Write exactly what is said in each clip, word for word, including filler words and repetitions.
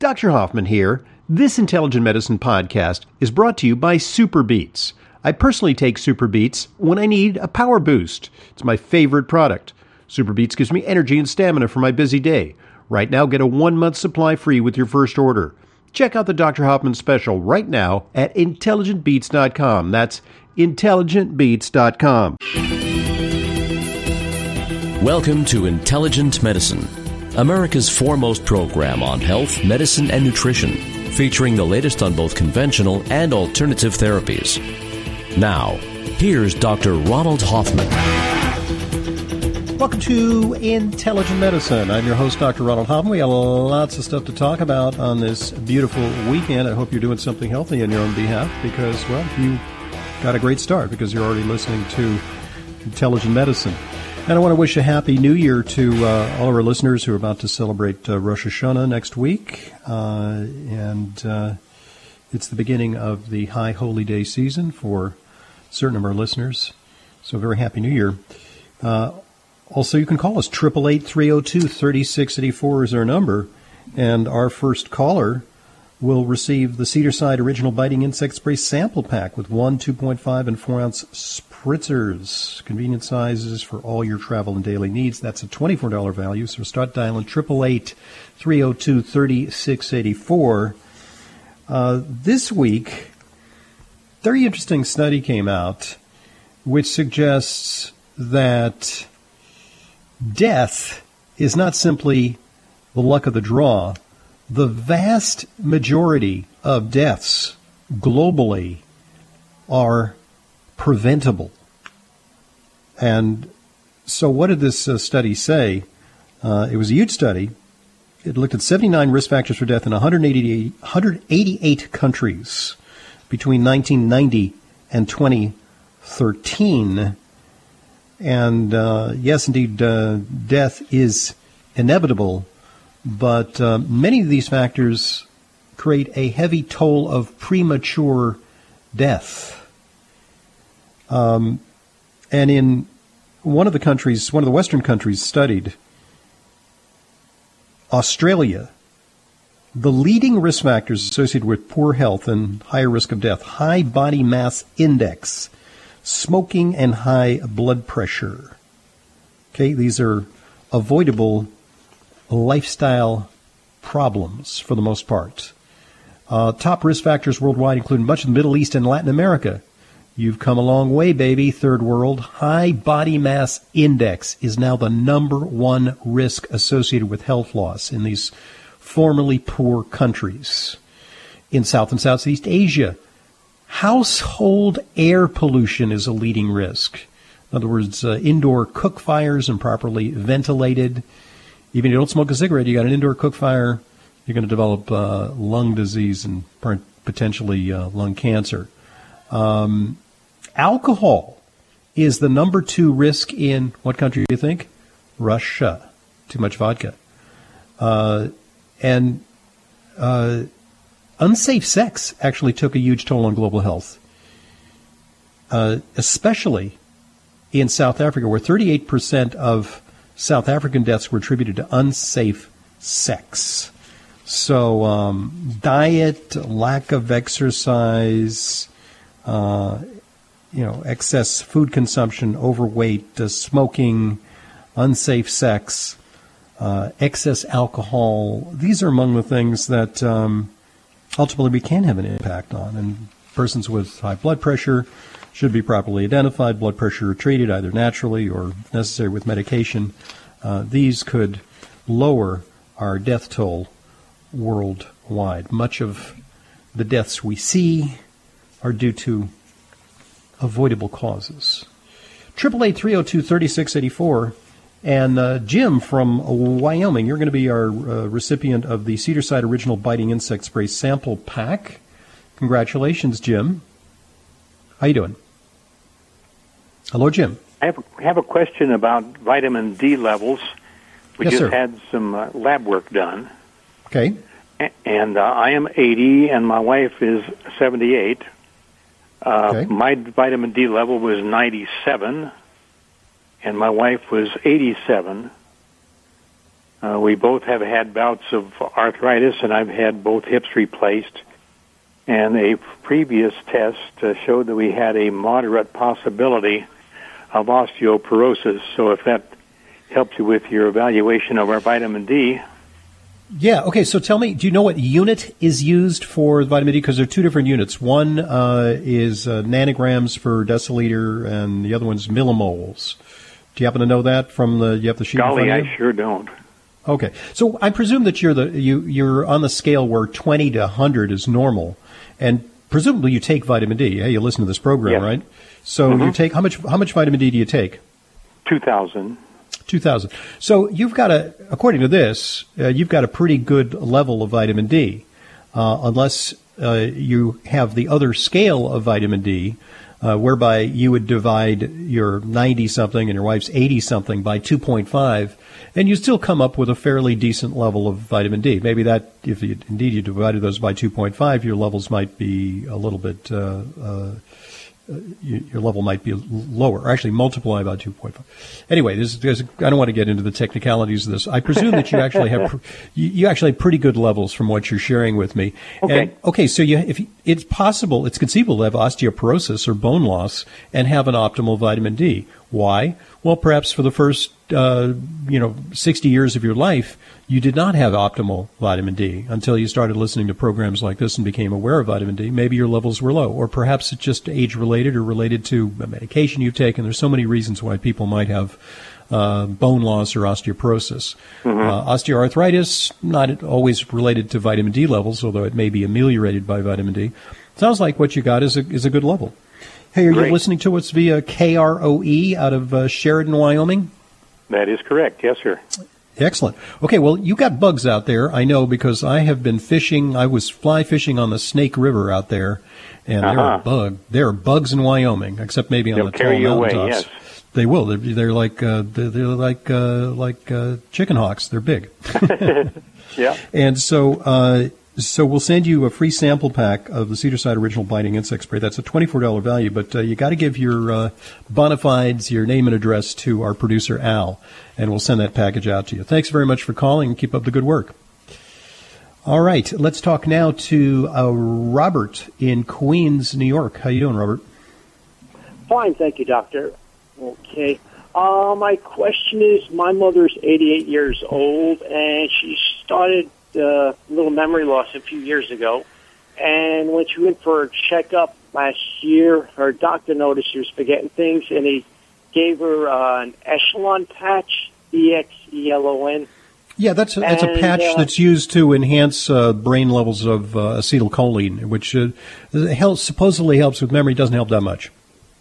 Doctor Hoffman here. This Intelligent Medicine podcast is brought to you by SuperBeets. I personally take SuperBeets when I need a power boost. It's my favorite product. SuperBeets gives me energy and stamina for my busy day. Right now, get a one-month supply free with your first order. Check out the Doctor Hoffman special right now at intelligent beats dot com. That's intelligent beats dot com. Welcome to Intelligent Medicine, America's foremost program on health, medicine, and nutrition, featuring the latest on both conventional and alternative therapies. Now, here's Doctor Ronald Hoffman. Welcome to Intelligent Medicine. I'm your host, Doctor Ronald Hoffman. We have lots of stuff to talk about on this beautiful weekend. I hope you're doing something healthy on your own behalf because, well, you got a great start because you're already listening to Intelligent Medicine. And I want to wish a happy new year to uh, all of our listeners who are about to celebrate uh, Rosh Hashanah next week. Uh, and uh, it's the beginning of the High Holy Day season for certain of our listeners. So very happy new year. Uh, also, you can call us. eight eight eight, three oh two, three six eight four is our number. And our first caller will receive the Cedarside Original Biting Insect Spray Sample Pack with one, two point five, and four ounce spritzers. Convenient sizes for all your travel and daily needs. That's a twenty-four dollars value, so start dialing eight eight eight, three oh two, three six eight four. Uh, this week, a very interesting study came out which suggests that death is not simply the luck of the draw. The vast majority of deaths globally are preventable. And so what did this uh, study say? Uh, it was a huge study. It looked at seventy-nine risk factors for death in one hundred eighty-eight, one hundred eighty-eight countries between nineteen ninety and twenty thirteen. And uh, yes, indeed, uh, death is inevitable. But uh, many of these factors create a heavy toll of premature death. Um, and in one of the countries, one of the Western countries studied, Australia, the leading risk factors associated with poor health and higher risk of death: high body mass index, smoking, and high blood pressure. Okay, these are avoidable lifestyle problems for the most part. Uh, top risk factors worldwide include much of the Middle East and Latin America. You've come a long way, baby, third world. High body mass index is now the number one risk associated with health loss in these formerly poor countries. In South and Southeast Asia, household air pollution is a leading risk. In other words, uh, indoor cook fires improperly ventilated. Even if you don't smoke a cigarette, you got an indoor cook fire, you're going to develop uh, lung disease and potentially uh, lung cancer. Um, alcohol is the number two risk in what country do you think? Russia. Too much vodka. Uh, and uh, unsafe sex actually took a huge toll on global health, uh, especially in South Africa, where thirty-eight percent of South African deaths were attributed to unsafe sex. So um, diet, lack of exercise, uh, you know, excess food consumption, overweight, uh, smoking, unsafe sex, uh, excess alcohol. These are among the things that um, ultimately we can have an impact on. And persons with high blood pressure should be properly identified, blood pressure treated either naturally or, if necessary, with medication. Uh, these could lower our death toll worldwide. Much of the deaths we see are due to avoidable causes. eight eight eight, three oh two, three six eight four. And uh, Jim from Wyoming, you're going to be our uh, recipient of the Cedarside Original Biting Insect Spray Sample Pack. Congratulations, Jim. How you doing? Hello, Jim. I have, have a question about vitamin D levels. We yes, just sir. had some uh, lab work done. Okay. A- and uh, I am eighty, and my wife is seventy-eight. Uh, okay. My vitamin D level was ninety-seven, and my wife was eighty-seven. Uh, we both have had bouts of arthritis, and I've had both hips replaced. And a previous test uh, showed that we had a moderate possibility of osteoporosis. So if that helps you with your evaluation of our vitamin D. Yeah, okay, so tell me, do you know what unit is used for vitamin D? Because there are two different units. One uh, is uh, nanograms per deciliter, and the other one's millimoles. Do you happen to know that from the, you have the sheet Golly, in front of you? I sure don't. Okay, so I presume that you're the you you're on the scale where twenty to one hundred is normal, and presumably you take vitamin D. Hey, you listen to this program, yes. right? So mm-hmm. you take how much how much vitamin D do you take? Two thousand. Two thousand. So you've got a, according to this, uh, you've got a pretty good level of vitamin D, uh, unless uh, you have the other scale of vitamin D. Uh, whereby you would divide your ninety-something and your wife's eighty-something by two point five, and you still come up with a fairly decent level of vitamin D. Maybe that, if you, indeed you divided those by two point five, your levels might be a little bit, uh, uh, your level might be lower. Actually, multiply by two point five. Anyway, there's, there's, I don't want to get into the technicalities of this. I presume that you actually have you, you actually have pretty good levels from what you're sharing with me. Okay. And, okay, so you, if you, it's possible, it's conceivable to have osteoporosis or bone loss and have an optimal vitamin D. Why? Well, perhaps for the first uh, you know sixty years of your life, you did not have optimal vitamin D until you started listening to programs like this and became aware of vitamin D. Maybe your levels were low, or perhaps it's just age-related or related to a medication you've taken. There's so many reasons why people might have uh, bone loss or osteoporosis. Mm-hmm. Uh, osteoarthritis, not always related to vitamin D levels, although it may be ameliorated by vitamin D. Sounds like what you got is a, is a good level. Hey, are Great. you listening to us via K R O E out of uh, Sheridan, Wyoming? That is correct. Yes, sir. Excellent. Okay, well, you got bugs out there, I know, because I have been fishing. I was fly fishing on the Snake River out there, and uh-huh. there are bug. There are bugs in Wyoming, except maybe on They'll the carry tall you away, mountaintops. yes. They will. They're, they're like uh, they're, they're like uh, like uh, chicken hawks. They're big. Yeah. And so. Uh, So we'll send you a free sample pack of the Cedarside Original Biting Insect Spray. That's a twenty-four dollars value, but uh, you got to give your uh, bona fides, your name and address to our producer, Al, and we'll send that package out to you. Thanks very much for calling, and keep up the good work. All right, let's talk now to uh, Robert in Queens, New York. How you doing, Robert? Fine, thank you, doctor. Okay. Uh, my question is, my mother's eighty-eight years old, and she started a uh, little memory loss a few years ago. And when she went for a checkup last year, her doctor noticed she was forgetting things, and he gave her uh, an Echelon patch, E X E L O N. Yeah, that's a, that's and, a patch uh, that's used to enhance uh, brain levels of uh, acetylcholine, which uh, helps, supposedly helps with memory. Doesn't help that much.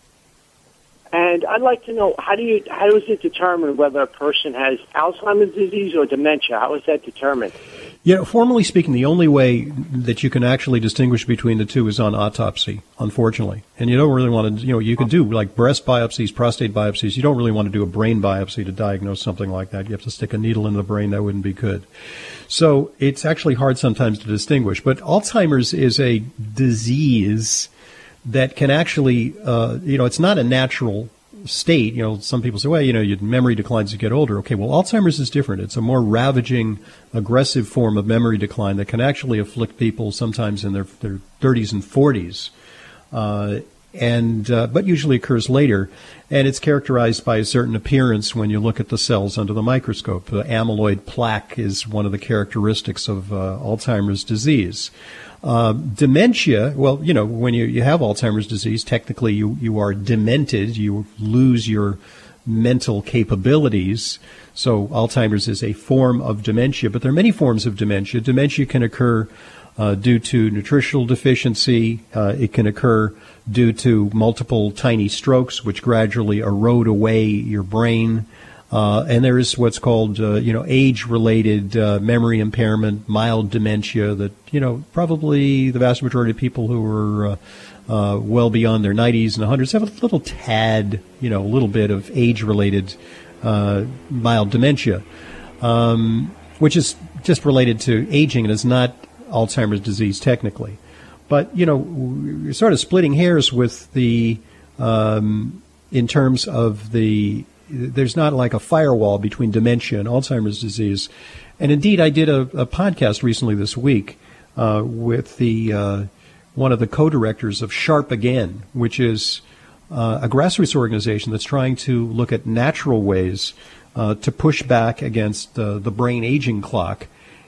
And I'd like to know, how do you how is it determined whether a person has Alzheimer's disease or dementia? How is that determined? Yeah, formally speaking, the only way that you can actually distinguish between the two is on autopsy, unfortunately. And you don't really want to, you know, you can do like breast biopsies, prostate biopsies. You don't really want to do a brain biopsy to diagnose something like that. You have to stick a needle in the brain. That wouldn't be good. So it's actually hard sometimes to distinguish. But Alzheimer's is a disease that can actually, uh, you know, it's not a natural state. You know, some people say, well, you know, your memory declines as you get older. Okay, well, Alzheimer's is different. It's a more ravaging, aggressive form of memory decline that can actually afflict people sometimes in their, their thirties and forties, uh, and uh, but usually occurs later. And it's characterized by a certain appearance when you look at the cells under the microscope. The amyloid plaque is one of the characteristics of uh, Alzheimer's disease. Uh, dementia, well, you know, when you, you have Alzheimer's disease, technically you, you are demented. You lose your mental capabilities. So Alzheimer's is a form of dementia, but there are many forms of dementia. Dementia can occur uh, due to nutritional deficiency. Uh, it can occur due to multiple tiny strokes, which gradually erode away your brain. Uh, and there is what's called, uh, you know, age-related uh, memory impairment, mild dementia that, you know, probably the vast majority of people who are uh, uh, well beyond their nineties and hundreds have a little tad, you know, a little bit of age-related uh, mild dementia, um, which is just related to aging and is not Alzheimer's disease technically. But, you know, we're sort of splitting hairs with the, um, in terms of the there's not like a firewall between dementia and Alzheimer's disease. And indeed, I did a, a podcast recently this week uh, with the uh, one of the co-directors of Sharp Again, which is uh, a grassroots organization that's trying to look at natural ways uh, to push back against uh, the brain aging clock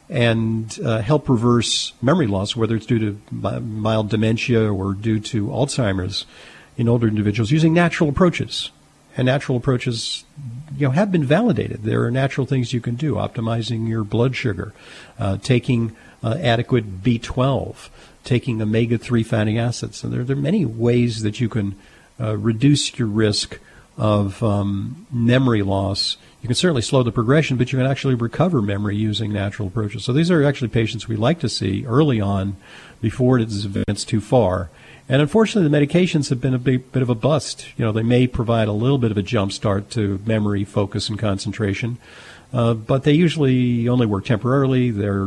and uh, help reverse memory loss, whether it's due to mild dementia or due to Alzheimer's in older individuals, using natural approaches. And natural approaches, you know, have been validated. There are natural things you can do: optimizing your blood sugar, uh, taking uh, adequate B twelve, taking omega three fatty acids. And there, there are many ways that you can uh, reduce your risk of um, memory loss. You can certainly slow the progression, but you can actually recover memory using natural approaches. So these are actually patients we like to see early on before it advances too far. And unfortunately, the medications have been a big, bit of a bust. You know, they may provide a little bit of a jump start to memory, focus, and concentration, uh, but they usually only work temporarily. They're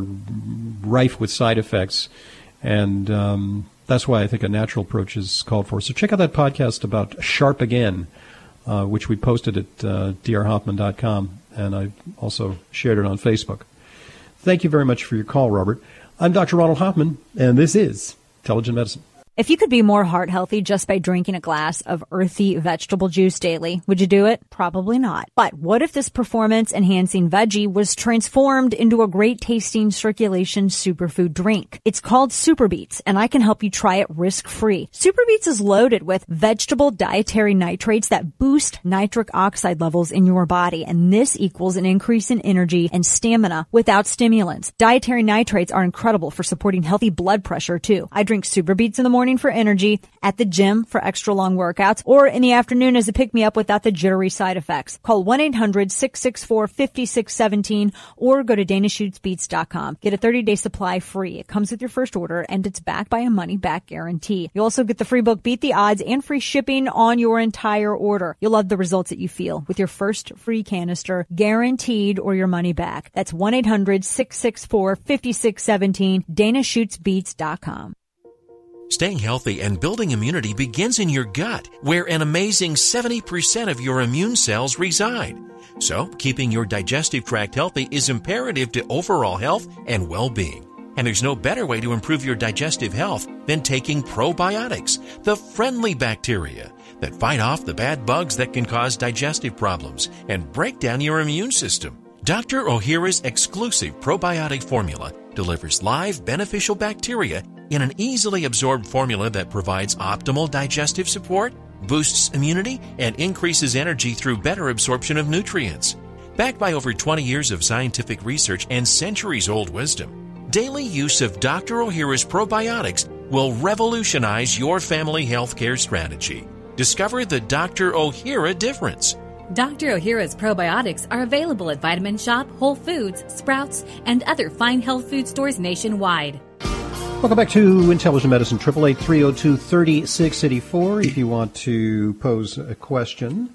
rife with side effects, and um, that's why I think a natural approach is called for. So check out that podcast about Sharp Again, uh, which we posted at uh, d r hoffman dot com, and I also shared it on Facebook. Thank you very much for your call, Robert. I'm Doctor Ronald Hoffman, and this is Intelligent Medicine. If you could be more heart healthy just by drinking a glass of earthy vegetable juice daily, would you do it? Probably not. But what if this performance enhancing veggie was transformed into a great tasting circulation superfood drink? It's called SuperBeets, and I can help you try it risk free. SuperBeets is loaded with vegetable dietary nitrates that boost nitric oxide levels in your body, and this equals an increase in energy and stamina without stimulants. Dietary nitrates are incredible for supporting healthy blood pressure too. I drink SuperBeets in the morning for energy, at the gym for extra long workouts, or in the afternoon as a pick-me-up without the jittery side effects. Call one eight hundred six six four five six one seven or go to dana shoots beets dot com. Get a thirty-day supply free. It comes with your first order, and it's backed by a money-back guarantee. You also get the free book Beat the Odds and free shipping on your entire order. You'll love the results that you feel with your first free canister, guaranteed, or your money back. That's one eight hundred six six four five six one seven, dana shoots beets dot com. Staying healthy and building immunity begins in your gut, where an amazing seventy percent of your immune cells reside. So, keeping your digestive tract healthy is imperative to overall health and well-being. And there's no better way to improve your digestive health than taking probiotics, the friendly bacteria that fight off the bad bugs that can cause digestive problems and break down your immune system. Doctor Ohhira's exclusive probiotic formula delivers live beneficial bacteria in an easily absorbed formula that provides optimal digestive support, boosts immunity, and increases energy through better absorption of nutrients. Backed by over twenty years of scientific research and centuries-old wisdom, daily use of Doctor Ohhira's probiotics will revolutionize your family healthcare strategy. Discover the Doctor Ohhira difference. Doctor Ohhira's probiotics are available at Vitamin Shop, Whole Foods, Sprouts, and other fine health food stores nationwide. Welcome back to Intelligent Medicine, eight eight eight, three oh two, three six eight four if you want to pose a question.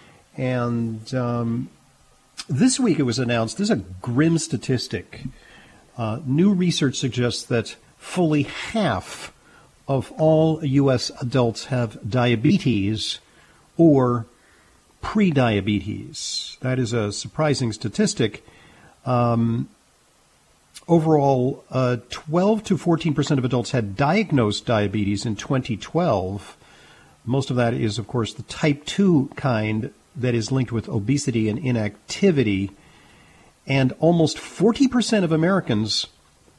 And um, this week it was announced, this is a grim statistic. Uh, new research suggests that fully half of all U S adults have diabetes or prediabetes. That is a surprising statistic. Um, overall, uh, twelve to fourteen percent of adults had diagnosed diabetes in twenty twelve. Most of that is, of course, the type two kind that is linked with obesity and inactivity. And almost forty percent of Americans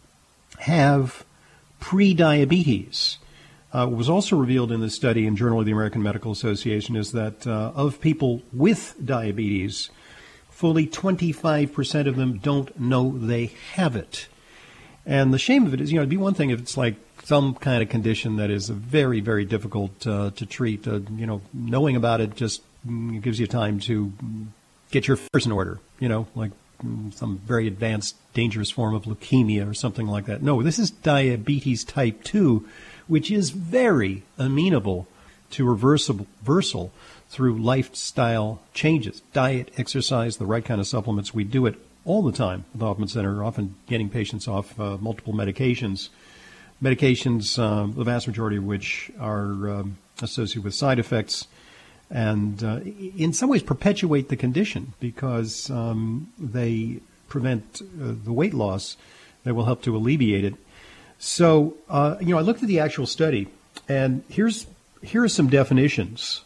have prediabetes. Uh, what was also revealed in this study in Journal of the American Medical Association is that uh, of people with diabetes, fully twenty-five percent of them don't know they have it. And the shame of it is, you know, it'd be one thing if it's like some kind of condition that is very, very difficult uh, to treat. Uh, you know, knowing about it just mm, gives you time to get your affairs in order, you know, like mm, some very advanced, dangerous form of leukemia or something like that. No, this is diabetes type two, which is very amenable to reversible, reversal through lifestyle changes, diet, exercise, the right kind of supplements. We do it all the time at the Hoffman Center, often getting patients off uh, multiple medications, medications, uh, the vast majority of which are um, associated with side effects. and uh, in some ways perpetuate the condition because um, they prevent uh, the weight loss that will help to alleviate it. So, uh, you know, I looked at the actual study, and here's here are some definitions.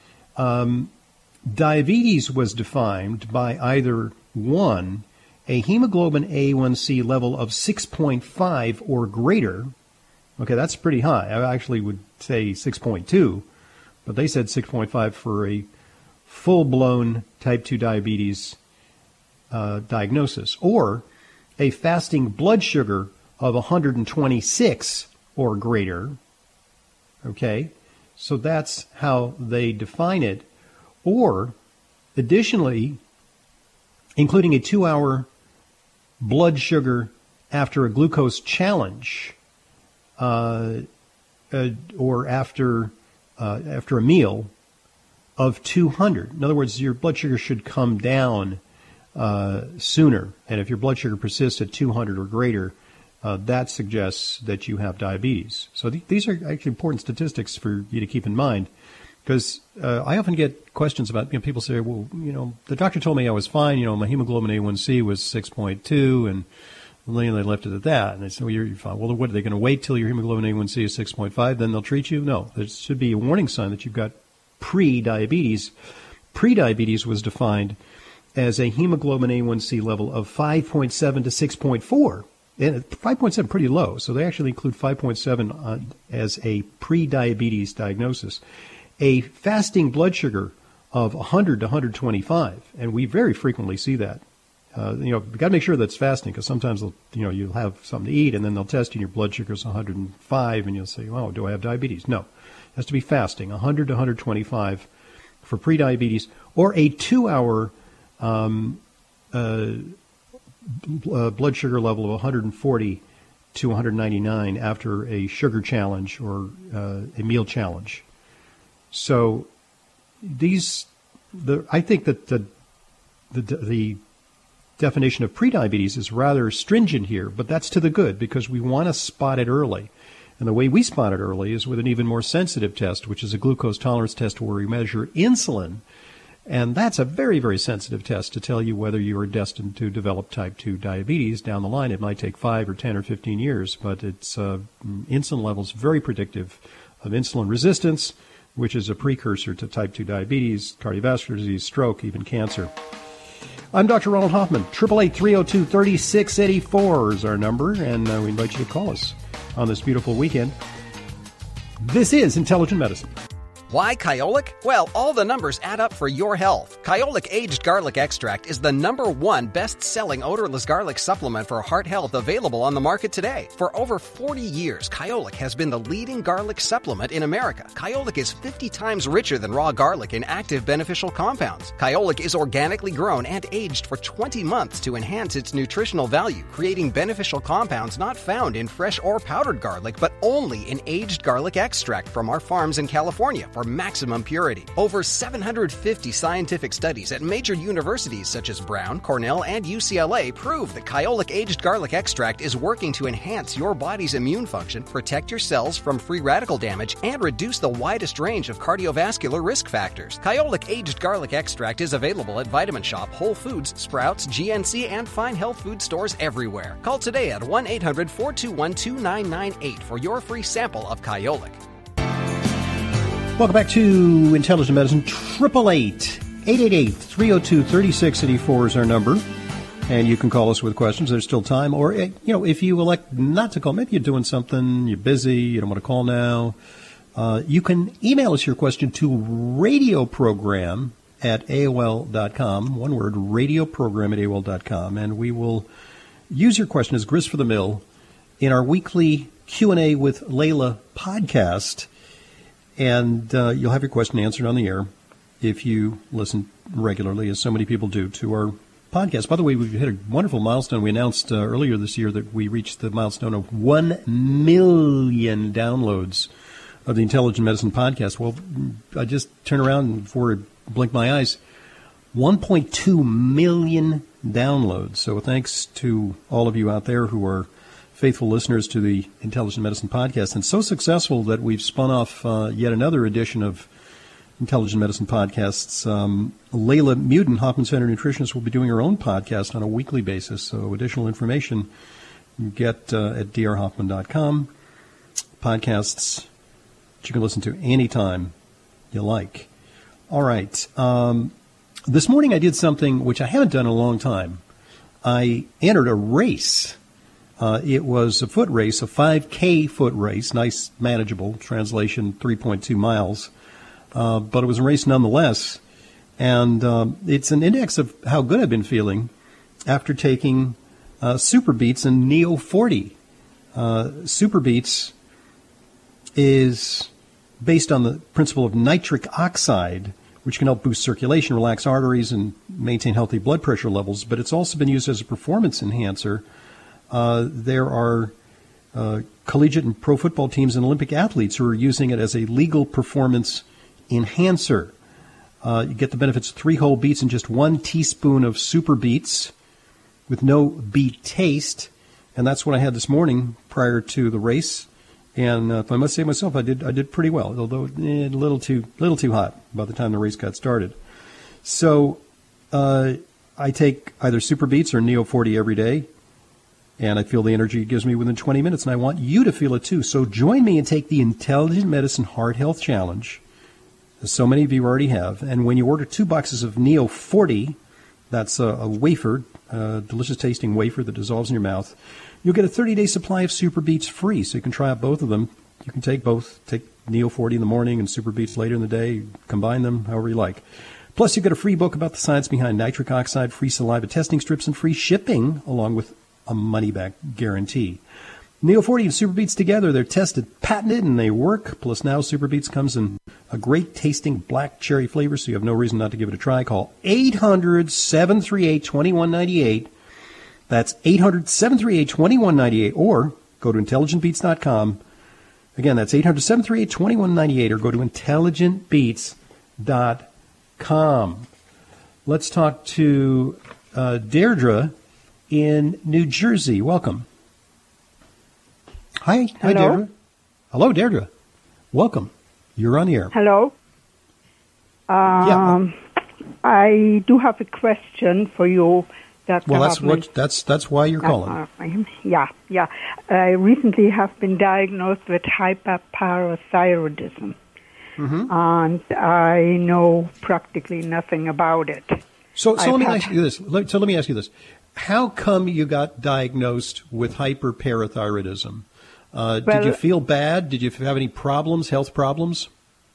Um, diabetes was defined by either, one, a hemoglobin A one C level of six point five or greater. Okay, that's pretty high. I actually would say six point two, but they said six point five for a full-blown type two diabetes uh, diagnosis. Or a fasting blood sugar of one hundred twenty-six or greater. Okay, so that's how they define it. Or, additionally, including a two-hour blood sugar after a glucose challenge, uh, uh, or after uh, after a meal of two hundred. In other words, your blood sugar should come down uh, sooner, and if your blood sugar persists at two hundred or greater, uh, that suggests that you have diabetes. So th- these are actually important statistics for you to keep in mind. Because uh, I often get questions about, you know, people say, well, you know, the doctor told me I was fine, you know, my hemoglobin A one C was six point two, and then they left it at that. And they say, well, you're fine. Well, what, are they going to wait till your hemoglobin A one C is six point five, then they'll treat you? No, there should be a warning sign that you've got pre-diabetes. Pre-diabetes was defined as a hemoglobin A one C level of five point seven to six point four. And five point seven pretty low, so they actually include five point seven on, as a pre-diabetes diagnosis. A fasting blood sugar of one hundred to one hundred twenty-five, and we very frequently see that. Uh, you know, you've got to make sure that's fasting, because sometimes, you know, you'll have something to eat, and then they'll test you, and your blood sugar is one hundred five, and you'll say, oh, do I have diabetes? No. It has to be fasting, one hundred to one hundred twenty-five for prediabetes, or a two-hour um, uh, uh, blood sugar level of one hundred forty to one hundred ninety-nine after a sugar challenge or uh, a meal challenge. So these, the, I think that the, the the definition of prediabetes is rather stringent here, but that's to the good because we want to spot it early. And the way we spot it early is with an even more sensitive test, which is a glucose tolerance test where we measure insulin. And that's a very, very sensitive test to tell you whether you are destined to develop type two diabetes down the line. It might take five or ten or fifteen years, but it's uh, insulin levels very predictive of insulin resistance, which is a precursor to type two diabetes, cardiovascular disease, stroke, even cancer. I'm Doctor Ronald Hoffman. eight eight eight, three oh two, three six eight four is our number, and uh, we invite you to call us on this beautiful weekend. This is Intelligent Medicine. Why Kyolic? Well, all the numbers add up for your health. Kyolic Aged Garlic Extract is the number one best-selling odorless garlic supplement for heart health available on the market today. For over forty years, Kyolic has been the leading garlic supplement in America. Kyolic is fifty times richer than raw garlic in active beneficial compounds. Kyolic is organically grown and aged for twenty months to enhance its nutritional value, creating beneficial compounds not found in fresh or powdered garlic, but only in aged garlic extract from our farms in California for maximum purity. Over seven hundred fifty scientific studies at major universities such as Brown, Cornell, and U C L A prove that Kyolic Aged Garlic Extract is working to enhance your body's immune function, protect your cells from free radical damage, and reduce the widest range of cardiovascular risk factors. Kyolic Aged Garlic Extract is available at Vitamin Shop, Whole Foods, Sprouts, G N C, and fine health food stores everywhere. Call today at one eight hundred, four two one, two nine nine eight for your free sample of Kyolic. Welcome back to Intelligent Medicine. eight eight eight, eight eight eight, three oh two, three six eight four is our number. And you can call us with questions. There's still time. Or, you know, if you elect not to call, maybe you're doing something, you're busy, you don't want to call now, uh, you can email us your question to radioprogram at A O L dot com. One word, radioprogram at A O L dot com. And we will use your question as grist for the mill in our weekly Q and A with Layla podcast. And uh, you'll have your question answered on the air if you listen regularly, as so many people do, to our podcast. By the way, we've hit a wonderful milestone. We announced uh, earlier this year that we reached the milestone of one million downloads of the Intelligent Medicine podcast. Well, I just turned around before I blinked my eyes. one point two million downloads. So thanks to all of you out there who are faithful listeners to the Intelligent Medicine podcast, and so successful that we've spun off uh, yet another edition of Intelligent Medicine podcasts. Um, Layla Muden, Hoffman Center nutritionist, will be doing her own podcast on a weekly basis. So additional information you get uh, at d r hoffman dot com. Podcasts that you can listen to anytime you like. All right. Um, this morning I did something which I haven't done in a long time. I entered a race. Uh, it was a foot race, a five K foot race, nice, manageable, translation three point two miles. Uh, but it was a race nonetheless. And um, it's an index of how good I've been feeling after taking uh, Super Beets and Neo forty. Uh, Super Beets is based on the principle of nitric oxide, which can help boost circulation, relax arteries, and maintain healthy blood pressure levels. But it's also been used as a performance enhancer. Uh, there are uh, collegiate and pro football teams and Olympic athletes who are using it as a legal performance enhancer. Uh, you get the benefits of three whole beets and just one teaspoon of Super Beets with no beet taste. And that's what I had this morning prior to the race. And uh, if I must say myself, I did I did pretty well, although eh, a little too little too hot by the time the race got started. So uh, I take either Super Beets or Neo forty every day, and I feel the energy it gives me within twenty minutes, and I want you to feel it too. So join me and take the Intelligent Medicine Heart Health Challenge, as so many of you already have. And when you order two boxes of Neo forty, that's a, a wafer, a delicious tasting wafer that dissolves in your mouth, you'll get a thirty-day supply of Super Beets free, so you can try out both of them. You can take both. Take Neo forty in the morning and Super Beets later in the day. Combine them however you like. Plus, you get a free book about the science behind nitric oxide, free saliva testing strips, and free shipping, along with a money-back guarantee. Neo forty and Super Beets together, they're tested, patented, and they work. Plus, now Super Beets comes in a great-tasting black cherry flavor, so you have no reason not to give it a try. Call eight hundred, seven three eight, two one nine eight. That's eight hundred, seven three eight, two one nine eight, or go to intelligent beets dot com. Again, that's eight hundred, seven three eight, two one nine eight, or go to intelligent beets dot com. Let's talk to uh, Deirdre in New Jersey. Welcome. Hi. Hi, Hello? Deirdre. Hello, Deirdre. Welcome. You're on the air. Hello. Um, yeah. I do have a question for you. Doctor Well, that's Hoffman. what that's that's why you're calling. Uh, uh, yeah, yeah. I recently have been diagnosed with hyperparathyroidism, Mm-hmm. and I know practically nothing about it. So, so I've let me had- ask you this. Let- So let me ask you this: how come you got diagnosed with hyperparathyroidism? Uh, Well- did you feel bad? Did you have any problems, health problems?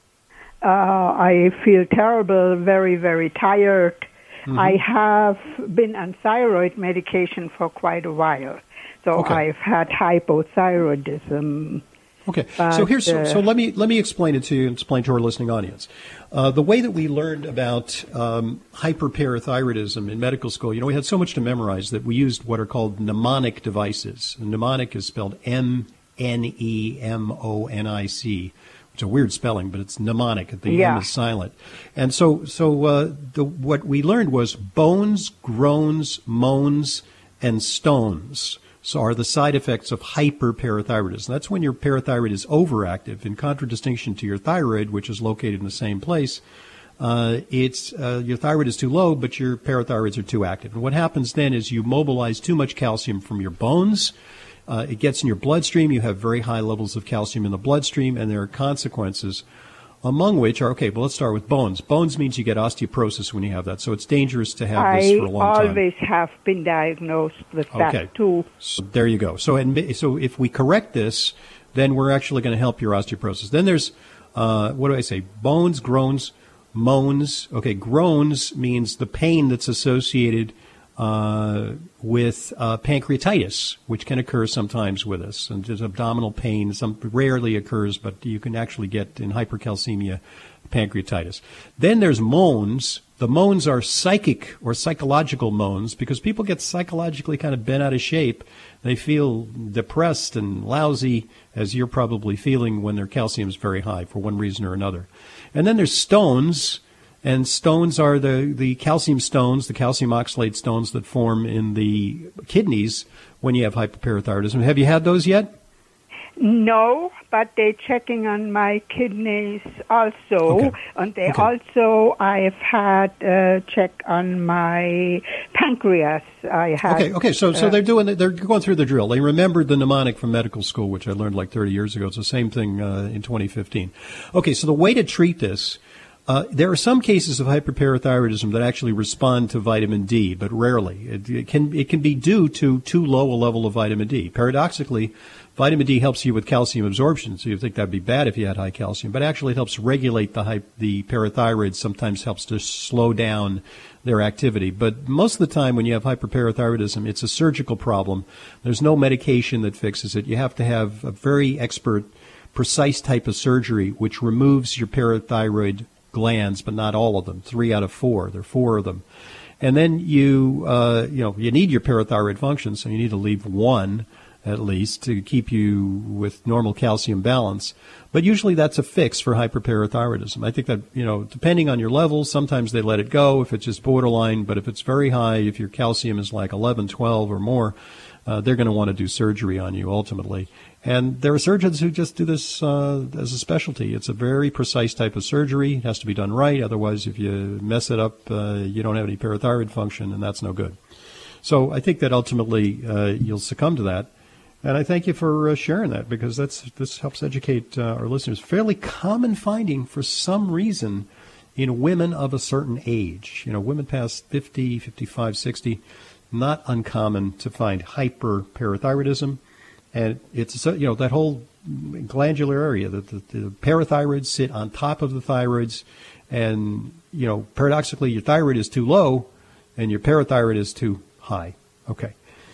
Uh, I feel terrible, very, very tired. Mm-hmm. I have been on thyroid medication for quite a while, so Okay. I've had hypothyroidism. Okay, But, so here's so, uh, so let me let me explain it to you and explain to our listening audience. Uh, the way that we learned about um, hyperparathyroidism in medical school, you know, we had so much to memorize that we used what are called mnemonic devices. And mnemonic is spelled M N E M O N I C. It's a weird spelling, but it's mnemonic. The Yeah. M is silent. And so, so uh, the, what we learned was bones, groans, moans, and stones. So are the side effects of hyperparathyroidism. That's when your parathyroid is overactive, in contradistinction to your thyroid, which is located in the same place. Uh, it's uh, your thyroid is too low, but your parathyroids are too active. And what happens then is you mobilize too much calcium from your bones. Uh, it gets in your bloodstream. You have very high levels of calcium in the bloodstream, and there are consequences, among which are, okay, well, let's start with bones. Bones means you get osteoporosis when you have that, so it's dangerous to have this I for a long time. always have been diagnosed with Okay. that too. So there you go. So, and, so if we correct this, then we're actually going to help your osteoporosis. Then there's, uh, what do I say? Bones, groans, moans. Okay, groans means the pain that's associated uh, with uh, pancreatitis, which can occur sometimes with us. And there's abdominal pain. Some rarely occurs, but you can actually get in hypercalcemia pancreatitis. Then there's moans. The moans are psychic or psychological moans because people get psychologically kind of bent out of shape. They feel depressed and lousy, as you're probably feeling when their calcium is very high for one reason or another. And then there's stones. And stones are the, the calcium stones, the calcium oxalate stones that form in the kidneys when you have hyperparathyroidism. Have you had those yet? No, but they're checking on my kidneys also. Okay. And they Okay. also, I've had a check on my pancreas. I had, Okay, okay. So, so uh, they're doing, they're going through the drill. They remembered the mnemonic from medical school, which I learned like thirty years ago. It's the same thing uh, in twenty fifteen. Okay, so the way to treat this, uh, there are some cases of hyperparathyroidism that actually respond to vitamin D, but rarely. It, it can, it can be due to too low a level of vitamin D. Paradoxically, vitamin D helps you with calcium absorption, so you think that'd be bad if you had high calcium, but actually it helps regulate the high, the parathyroid, sometimes helps to slow down their activity. But most of the time when you have hyperparathyroidism, it's a surgical problem. There's no medication that fixes it. You have to have a very expert, precise type of surgery which removes your parathyroid glands, but not all of them, three out of four. There are four of them. And then you, uh, you know, you need your parathyroid function, so you need to leave one at least to keep you with normal calcium balance. But usually that's a fix for hyperparathyroidism. I think that, you know, depending on your levels, sometimes they let it go if it's just borderline, but if it's very high, if your calcium is like eleven, twelve or more, uh, they're going to want to do surgery on you ultimately. And there are surgeons who just do this uh, as a specialty. It's a very precise type of surgery. It has to be done right. Otherwise, if you mess it up, uh, you don't have any parathyroid function, and that's no good. So I think that ultimately uh, you'll succumb to that. And I thank you for uh, sharing that, because that's this helps educate uh, our listeners. Fairly common finding for some reason in women of a certain age. You know, women past fifty, fifty-five, sixty, not uncommon to find hyperparathyroidism. And it's, you know, that whole glandular area, that the, the parathyroids sit on top of the thyroids. And, you know, paradoxically, your thyroid is too low and your parathyroid is too high. Okay.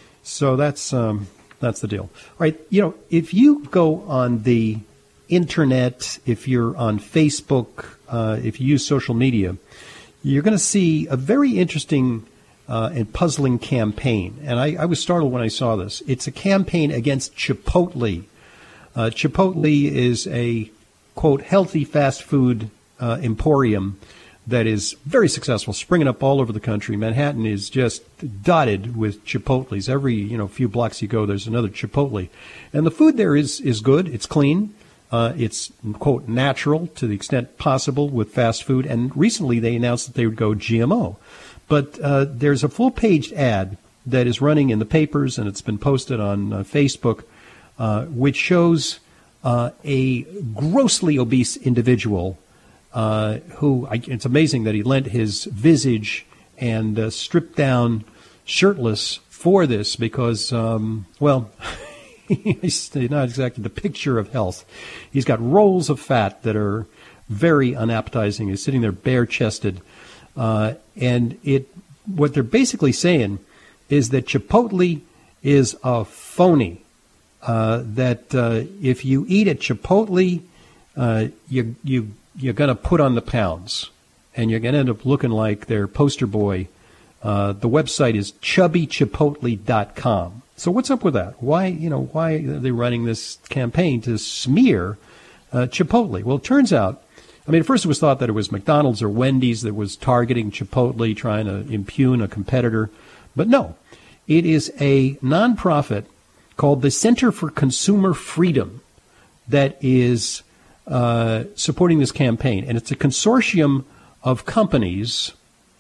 So that's... Um, That's the deal. All right. You know, if you go on the internet, if you're on Facebook, uh, if you use social media, you're going to see a very interesting uh, and puzzling campaign. And I, I was startled when I saw this. It's a campaign against Chipotle. Uh, Chipotle is a, quote, healthy fast food uh, emporium that is very successful, springing up all over the country. Manhattan is just dotted with Chipotles. Every, you know, few blocks you go, there's another Chipotle. And the food there is, is good. It's clean. Uh, it's, quote, natural to the extent possible with fast food. And recently they announced that they would go G M O. But uh, there's a full-page ad that is running in the papers, and it's been posted on uh, Facebook, uh, which shows uh, a grossly obese individual Uh, who, I, it's amazing that he lent his visage and uh, stripped down shirtless for this because, um, well, he's not exactly the picture of health. He's got rolls of fat that are very unappetizing. He's sitting there bare-chested. Uh, and it, what they're basically saying is that Chipotle is a phony, uh, that uh, if you eat at Chipotle, uh, you, you, you're going to put on the pounds, and you're going to end up looking like their poster boy. Uh, the website is chubby chipotle dot com. So what's up with that? Why, you know, why are they running this campaign to smear uh, Chipotle? Well, it turns out, I mean, at first it was thought that it was McDonald's or Wendy's that was targeting Chipotle, trying to impugn a competitor. But no, it is a nonprofit called the Center for Consumer Freedom that is Uh, supporting this campaign. And it's a consortium of companies,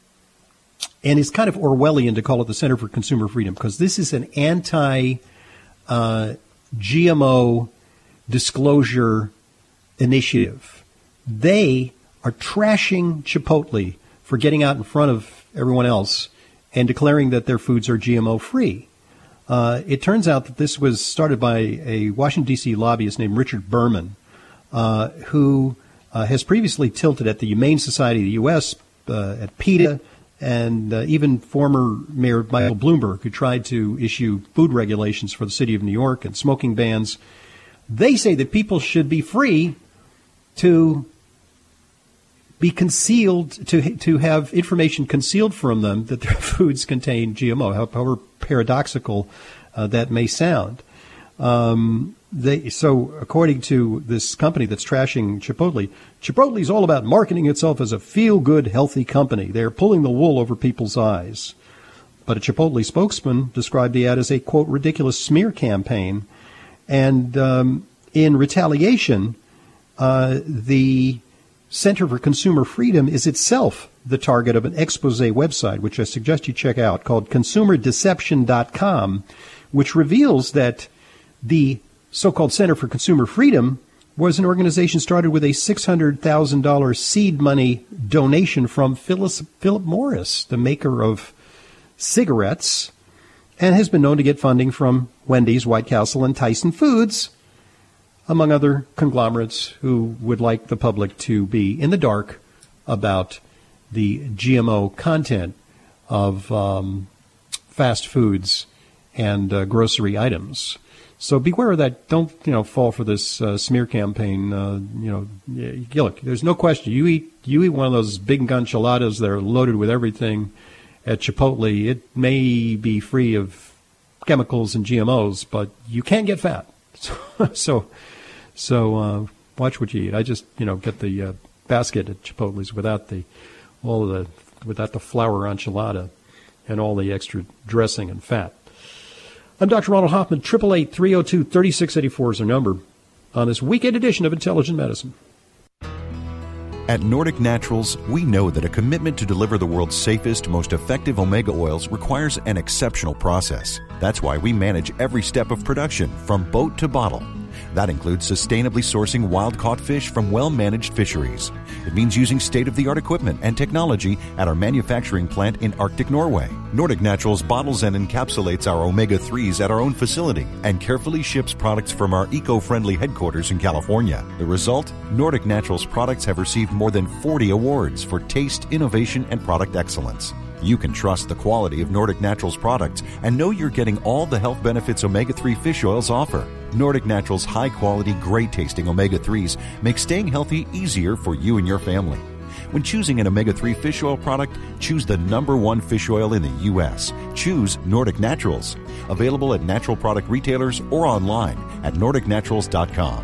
and it's kind of Orwellian to call it the Center for Consumer Freedom, because this is an anti uh, G M O disclosure initiative. They are trashing Chipotle for getting out in front of everyone else and declaring that their foods are G M O free. Uh, it turns out that this was started by a Washington, D C lobbyist named Richard Berman, Uh, who uh, has previously tilted at the Humane Society of the U S, uh, at PETA, and uh, even former Mayor Michael Bloomberg, who tried to issue food regulations for the city of New York and smoking bans. They say that people should be free to be concealed, to to have information concealed from them that their foods contain G M O, however paradoxical uh, that may sound. Um, they, so according to this company that's trashing Chipotle, Chipotle is all about marketing itself as a feel-good, healthy company. They're pulling the wool over people's eyes. But a Chipotle spokesman described the ad as a, quote, ridiculous smear campaign. And um, in retaliation, uh, the Center for Consumer Freedom is itself the target of an expose website, which I suggest you check out, called consumer deception dot com, which reveals that the so-called Center for Consumer Freedom was an organization started with a six hundred thousand dollars seed money donation from Phyllis, Philip Morris, the maker of cigarettes, and has been known to get funding from Wendy's, White Castle, and Tyson Foods, among other conglomerates who would like the public to be in the dark about the G M O content of um, fast foods and uh, grocery items. So beware of that. Don't, you know, fall for this uh, smear campaign. Uh, you know, yeah, look, there's no question. You eat you eat one of those big enchiladas that are loaded with everything at Chipotle. It may be free of chemicals and G M Os, but you can't get fat. So, so, so uh, watch what you eat. I just, you know, get the uh, basket at Chipotle's without the all of the without the flour enchilada and all the extra dressing and fat. I'm Doctor Ronald Hoffman. eight eight eight, three oh two, three six eight four is our number on this weekend edition of Intelligent Medicine. At Nordic Naturals, we know that a commitment to deliver the world's safest, most effective omega oils requires an exceptional process. That's why we manage every step of production, from boat to bottle. That includes sustainably sourcing wild-caught fish from well-managed fisheries. It means using state-of-the-art equipment and technology at our manufacturing plant in Arctic Norway. Nordic Naturals bottles and encapsulates our omega threes at our own facility and carefully ships products from our eco-friendly headquarters in California. The result? Nordic Naturals products have received more than forty awards for taste, innovation, and product excellence. You can trust the quality of Nordic Naturals products and know you're getting all the health benefits omega three fish oils offer. Nordic Naturals' high-quality, great-tasting omega threes make staying healthy easier for you and your family. When choosing an omega three fish oil product, choose the number one fish oil in the U S Choose Nordic Naturals. Available at natural product retailers or online at nordic naturals dot com.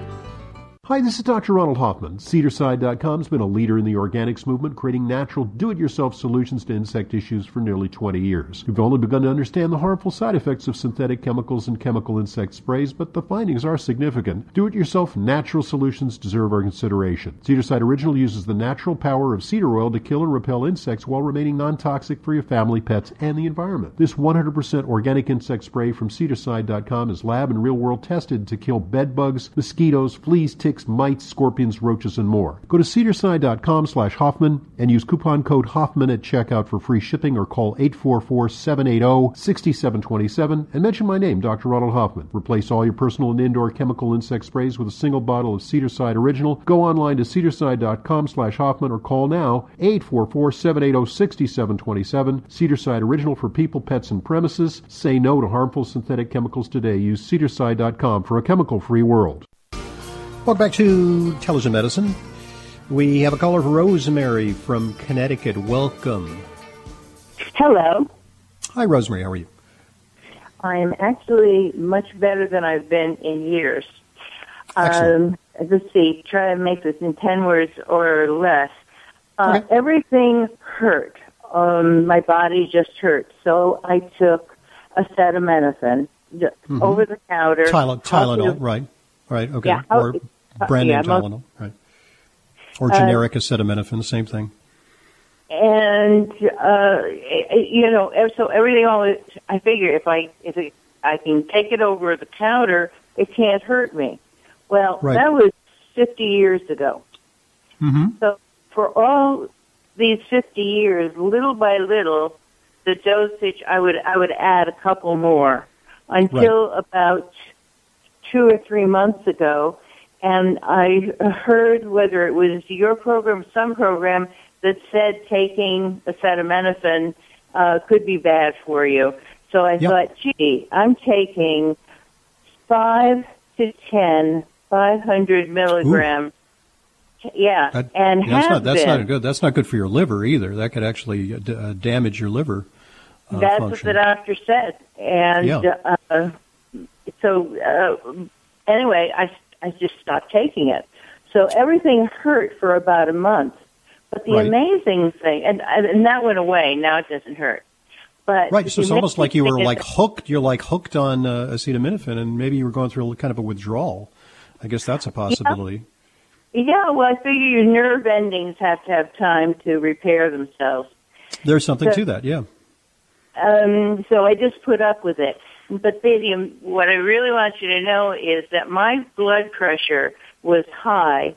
Hi, this is Doctor Ronald Hoffman. Cedar-Side dot com has been a leader in the organics movement, creating natural, do-it-yourself solutions to insect issues for nearly twenty years. We've only begun to understand the harmful side effects of synthetic chemicals and chemical insect sprays, but the findings are significant. Do-it-yourself natural solutions deserve our consideration. Cedar-Side Original uses the natural power of cedar oil to kill and repel insects while remaining non-toxic for your family, pets, and the environment. This one hundred percent organic insect spray from Cedar-Side dot com is lab and real-world tested to kill bed bugs, mosquitoes, fleas, ticks, mites, scorpions, roaches, and more. Go to cedar-side dot com slash Hoffman and use coupon code Hoffman at checkout for free shipping, or call eight four four, seven eight zero, six seven two seven and mention my name, Doctor Ronald Hoffman. Replace all your personal and indoor chemical insect sprays with a single bottle of Cedar-Side Original. Go online to cedar-side dot com slash Hoffman or call now eight four four, seven eight zero, six seven two seven. Cedar-Side Original for people, pets, and premises. Say no to harmful synthetic chemicals today. Use cedar-side dot com for a chemical-free world. Welcome back to Intelligent Medicine. We have a caller, Rosemary from Connecticut. Welcome. Hello. Hi, Rosemary. How are you? I'm actually much better than I've been in years. Um, let's see, try to make this in ten words or less. Uh, okay. Everything hurt. Um, my body just hurt. So I took acetaminophen mm-hmm. over the counter. Tylenol, Tylenol right. Right, okay. Yeah, or brand name yeah, Tylenol, most, right. Or generic uh, acetaminophen, same thing. And, uh, you know, so everything always, I figure if I if it, I can take it over the counter, it can't hurt me. Well, right. That was fifty years ago. Mm-hmm. So for all these fifty years, little by little, the dosage, I would I would add a couple more until right. about two or three months ago, and I heard, whether it was your program, some program, that said taking acetaminophen uh, could be bad for you. So I yep. thought, gee, I'm taking five to ten, five hundred milligrams. Ooh. Yeah, that, and yeah, that's have not, that's been. not good. That's not good for your liver either. That could actually d- uh, damage your liver. Uh, that's function. what the doctor said, and yeah. uh, so uh, anyway, I I just stopped taking it. So everything hurt for about a month. But the right. amazing thing, and and that went away. Now it doesn't hurt. But right, so it's almost like you were like is, hooked. You're like hooked on uh, acetaminophen, and maybe you were going through a, kind of a withdrawal. I guess that's a possibility. Yeah, yeah well, I figure your nerve endings have to have time to repair themselves. There's something so, to that, yeah. Um, so I just put up with it. But baby, what I really want you to know is that my blood pressure was high,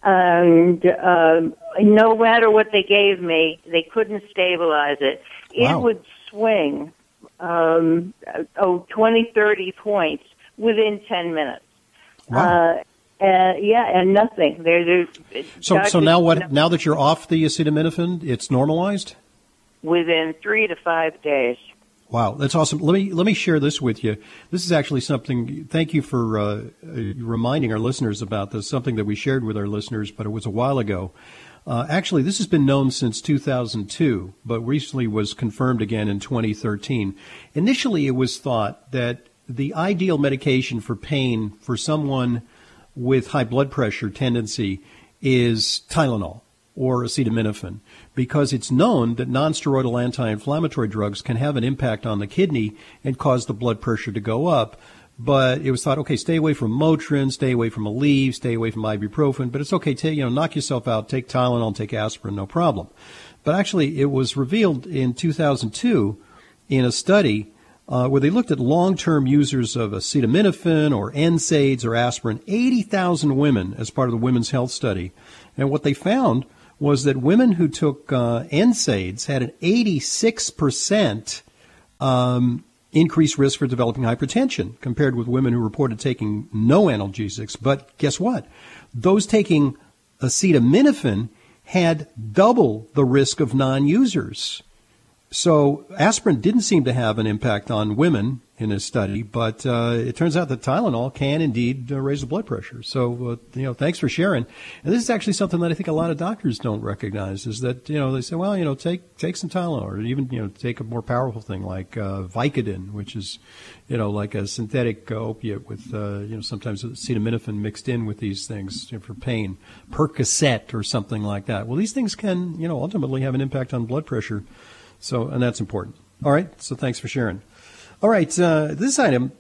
and um, no matter what they gave me, they couldn't stabilize it. It Wow. would swing um, oh, twenty, thirty points within ten minutes. Wow. Uh, uh, yeah, and nothing. There, there, So, so now what? Now that you're off the acetaminophen, it's normalized? Within three to five days. Wow, that's awesome. Let me let me share this with you. This is actually something. Thank you for uh, reminding our listeners about this. Something that we shared with our listeners, but it was a while ago. Uh, actually, this has been known since two thousand two, but recently was confirmed again in twenty thirteen. Initially, it was thought that the ideal medication for pain for someone with high blood pressure tendency is Tylenol or acetaminophen, because it's known that nonsteroidal anti-inflammatory drugs can have an impact on the kidney and cause the blood pressure to go up. But it was thought, okay, stay away from Motrin, stay away from Aleve, stay away from ibuprofen, but it's okay, take, you know, knock yourself out, take Tylenol, take aspirin, no problem. But actually, it was revealed in two thousand two in a study uh, where they looked at long-term users of acetaminophen or N SAIDs or aspirin, eighty thousand women as part of the Women's Health Study. And what they found was that women who took uh, N SAIDs had an eighty-six percent um, increased risk for developing hypertension compared with women who reported taking no analgesics. But guess what? Those taking acetaminophen had double the risk of non-users. So aspirin didn't seem to have an impact on women in this study, but uh, it turns out that Tylenol can indeed uh, raise the blood pressure. So, uh, you know, thanks for sharing. And this is actually something that I think a lot of doctors don't recognize, is that, you know, they say, well, you know, take take some Tylenol, or even, you know, take a more powerful thing like uh, Vicodin, which is, you know, like a synthetic uh, opiate with, uh, you know, sometimes acetaminophen mixed in with these things, you know, for pain, Percocet or something like that. Well, these things can, you know, ultimately have an impact on blood pressure. So, and that's important. All right. So thanks for sharing. All right. Uh, this item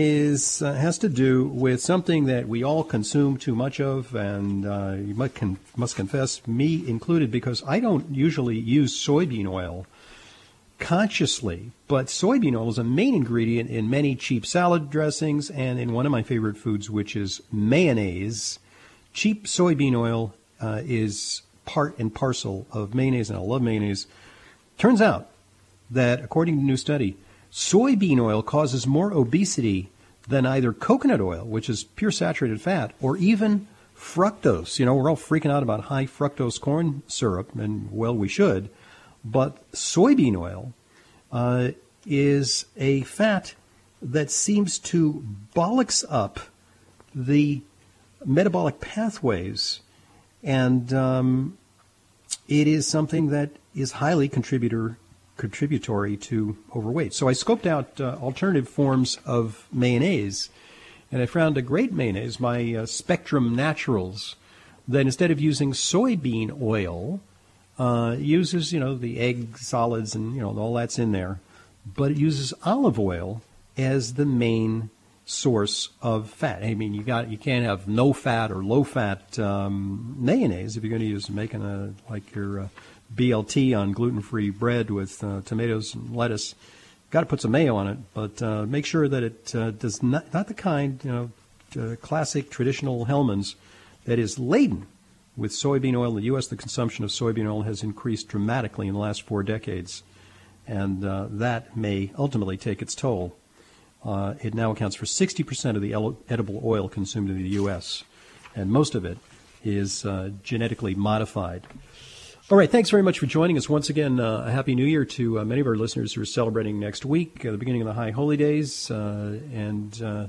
is uh, has to do with something that we all consume too much of, and uh, you must, con- must confess, me included, because I don't usually use soybean oil consciously, but soybean oil is a main ingredient in many cheap salad dressings and in one of my favorite foods, which is mayonnaise. Cheap soybean oil uh, is part and parcel of mayonnaise, and I love mayonnaise. Turns out that, according to a new study, soybean oil causes more obesity than either coconut oil, which is pure saturated fat, or even fructose. You know, we're all freaking out about high fructose corn syrup, and, well, we should. But soybean oil uh, is a fat that seems to bollocks up the metabolic pathways, and um, it is something that is highly contributor contributory to overweight. So I scoped out uh, alternative forms of mayonnaise, and I found a great mayonnaise, my uh, Spectrum Naturals, that instead of using soybean oil, uh, uses, you know, the egg solids and, you know, all that's in there, but it uses olive oil as the main source of fat. I mean, you got you can't have no fat or low fat um, mayonnaise if you're going to use making a like your uh, B L T on gluten-free bread with uh, tomatoes and lettuce. Got to put some mayo on it, but uh, make sure that it uh, does not not the kind, you know, uh, classic traditional Hellmann's that is laden with soybean oil. In the U S, the consumption of soybean oil has increased dramatically in the last four decades, and uh, that may ultimately take its toll. Uh, it now accounts for sixty percent of the edible oil consumed in the U S, and most of it is uh, genetically modified. All right, thanks very much for joining us. Once again, uh, a Happy New Year to uh, many of our listeners who are celebrating next week, uh, the beginning of the High Holy Days. Uh, and uh,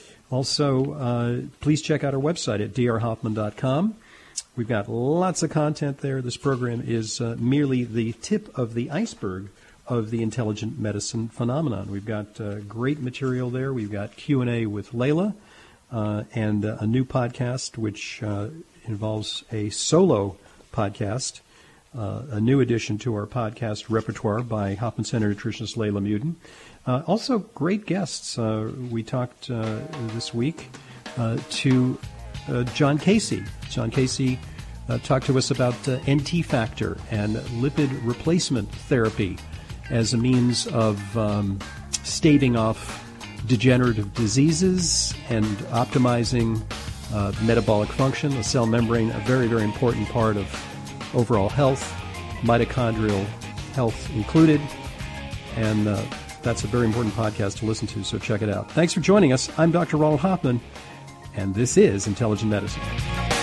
also, uh, please check out our website at d r hoffman dot com. We've got lots of content there. This program is uh, merely the tip of the iceberg of the intelligent medicine phenomenon. We've got uh, great material there. We've got Q and A with Layla uh, and uh, a new podcast which uh, involves a solo podcast, uh, a new addition to our podcast repertoire by Hoffman Center nutritionist Layla Muden. Uh, also, great guests. Uh, we talked uh, this week uh, to uh, John Casey. John Casey uh, talked to us about uh, N T factor and lipid replacement therapy as a means of um, staving off degenerative diseases and optimizing uh, metabolic function. The cell membrane, a very, very important part of overall health, mitochondrial health included. And uh, that's a very important podcast to listen to, so check it out. Thanks for joining us. I'm Doctor Ronald Hoffman, and this is Intelligent Medicine.